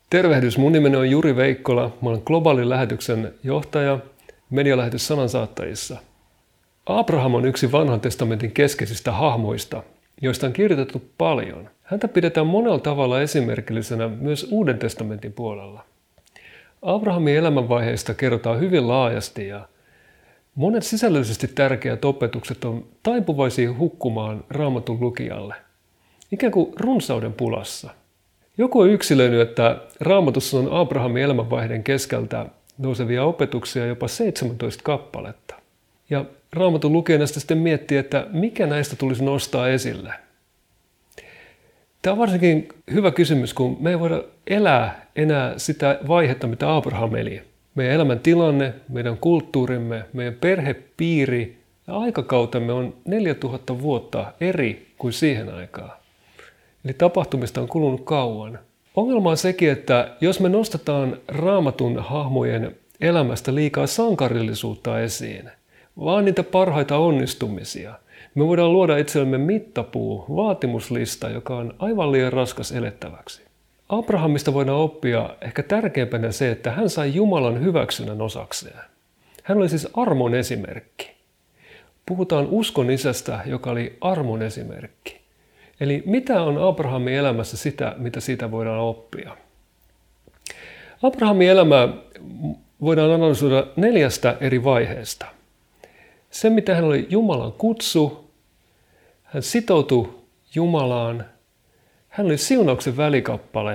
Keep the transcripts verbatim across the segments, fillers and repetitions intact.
Tervehdys, mun nimeni on Juri Veikkola. Mä olen globaalin lähetyksen johtaja medialähetys Sanansaattajissa. Abraham on yksi vanhan testamentin keskeisistä hahmoista, joista on kirjoitettu paljon. Häntä pidetään monella tavalla esimerkillisenä myös Uuden testamentin puolella. Abrahamin elämänvaiheista kerrotaan hyvin laajasti ja monet sisällöllisesti tärkeät opetukset on taipuvaisia hukkumaan Raamatun lukijalle, ikään kuin runsauden pulassa. Joku on yksilöinyt, että Raamatussa on Abrahamin elämänvaiheiden keskeltä nousevia opetuksia jopa seitsemäntoista kappaletta. Ja Raamatun lukijana sitten miettii, että mikä näistä tulisi nostaa esille. Tämä on varsinkin hyvä kysymys, kun me ei voida elää enää sitä vaihetta, mitä Abraham eli. Meidän elämän tilanne, meidän kulttuurimme, meidän perhepiiri ja aikakautemme on neljätuhatta vuotta eri kuin siihen aikaan. Eli tapahtumista on kulunut kauan. Ongelma on sekin, että jos me nostetaan Raamatun hahmojen elämästä liikaa sankarillisuutta esiin, vaan niitä parhaita onnistumisia, me voidaan luoda itsellemme mittapuu, vaatimuslista, joka on aivan liian raskas elettäväksi. Abrahamista voidaan oppia ehkä tärkeimpänä se, että hän sai Jumalan hyväksynnän osakseen. Hän oli siis armon esimerkki. Puhutaan uskon isästä, joka oli armon esimerkki. Eli mitä on Abrahamin elämässä sitä, mitä siitä voidaan oppia? Abrahamin elämää voidaan analysoida neljästä eri vaiheesta. Se, mitä hän oli Jumalan kutsu, hän sitoutui Jumalaan, hän oli siunauksen välikappale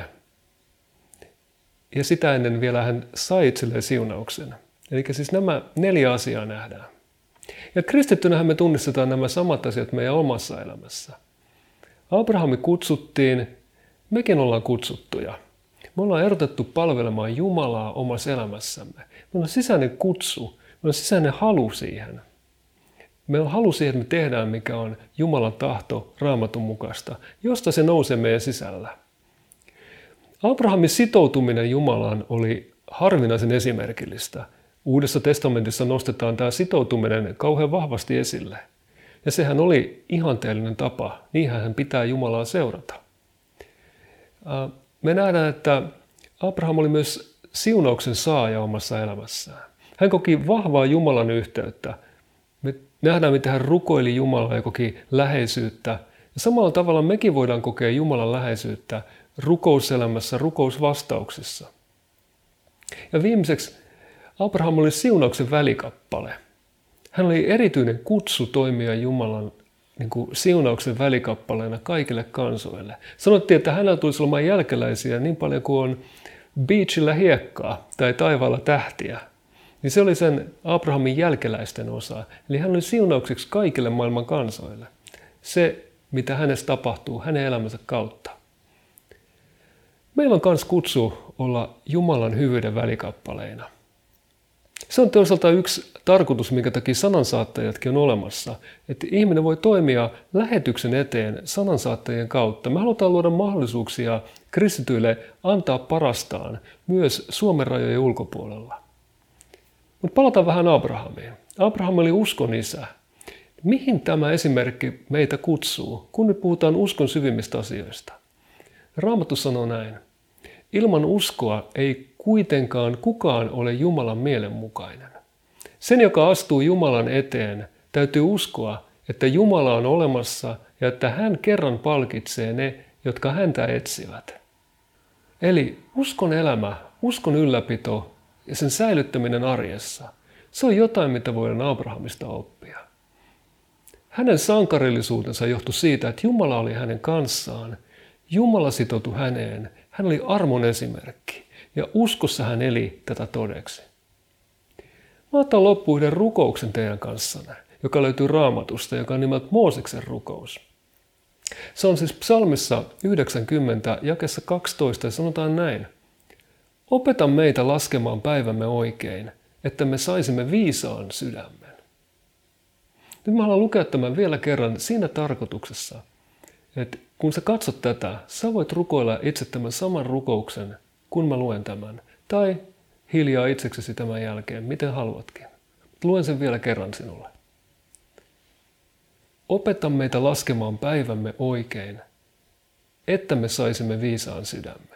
ja sitä ennen vielä hän sai itselleen siunauksen. Eli siis nämä neljä asiaa nähdään. Ja kristittynähän me tunnistetaan nämä samat asiat meidän omassa elämässä. Abrahami kutsuttiin, mekin ollaan kutsuttuja. Me ollaan erotettu palvelemaan Jumalaa omassa elämässämme. Meillä on sisäinen kutsu, meillä on sisäinen halu siihen. Meillä on halu siihen, että me tehdään, mikä on Jumalan tahto Raamatun mukaista, josta se nousee meidän sisällä. Abrahamin sitoutuminen Jumalaan oli harvinaisen esimerkillistä. Uudessa testamentissa nostetaan tämä sitoutuminen kauhean vahvasti esille. Ja sehän oli ihanteellinen tapa, niinhän hän pitää Jumalaa seurata. Me nähdään, että Abraham oli myös siunauksen saaja omassa elämässään. Hän koki vahvaa Jumalan yhteyttä. Me nähdään, miten hän rukoili Jumalaa ja koki läheisyyttä. Ja samalla tavalla mekin voidaan kokea Jumalan läheisyyttä rukouselämässä, rukousvastauksissa. Ja viimeiseksi Abraham oli siunauksen välikappale. Hän oli erityinen kutsu toimia Jumalan niin kuin siunauksen välikappaleena kaikille kansoille. Sanottiin, että hänellä tulisi olemaan jälkeläisiä niin paljon kuin on beachillä hiekkaa tai taivaalla tähtiä. Niin se oli sen Abrahamin jälkeläisten osa. Eli hän oli siunaukseksi kaikille maailman kansoille. Se, mitä hänessä tapahtuu hänen elämänsä kautta. Meillä on myös kutsu olla Jumalan hyvyyden välikappaleina. Se on toisaalta yksi tarkoitus, minkä takia sanansaattajatkin on olemassa. Että ihminen voi toimia lähetyksen eteen sanansaattajien kautta. Me halutaan luoda mahdollisuuksia kristityille antaa parastaan myös Suomen rajojen ulkopuolella. Mutta palataan vähän Abrahamiin. Abraham oli uskon isä. Mihin tämä esimerkki meitä kutsuu, kun nyt puhutaan uskon syvimmistä asioista? Raamattu sanoo näin. Ilman uskoa ei kuitenkaan kukaan ole Jumalan mielenmukainen. Sen, joka astuu Jumalan eteen, täytyy uskoa, että Jumala on olemassa ja että hän kerran palkitsee ne, jotka häntä etsivät. Eli uskon elämä, uskon ylläpito ja sen säilyttäminen arjessa, se on jotain, mitä voidaan Abrahamista oppia. Hänen sankarillisuutensa johtui siitä, että Jumala oli hänen kanssaan, Jumala sitoutui häneen, hän oli armon esimerkki. Ja uskossa hän eli tätä todeksi. Mä otan loppuun yhden rukouksen teidän kanssanne, joka löytyy Raamatusta, joka on nimeltä Mooseksen rukous. Se on siis psalmissa yhdeksänkymmentä, jakeessa kaksitoista ja sanotaan näin. Opeta meitä laskemaan päivämme oikein, että me saisimme viisaan sydämen. Nyt mä haluan lukea tämän vielä kerran siinä tarkoituksessa, että kun sä katsot tätä, sä voit rukoilla itse tämän saman rukouksen, kun mä luen tämän, tai hiljaa itseksesi tämän jälkeen, miten haluatkin. Luen sen vielä kerran sinulle. Opeta meitä laskemaan päivämme oikein, että me saisimme viisaan sydämen.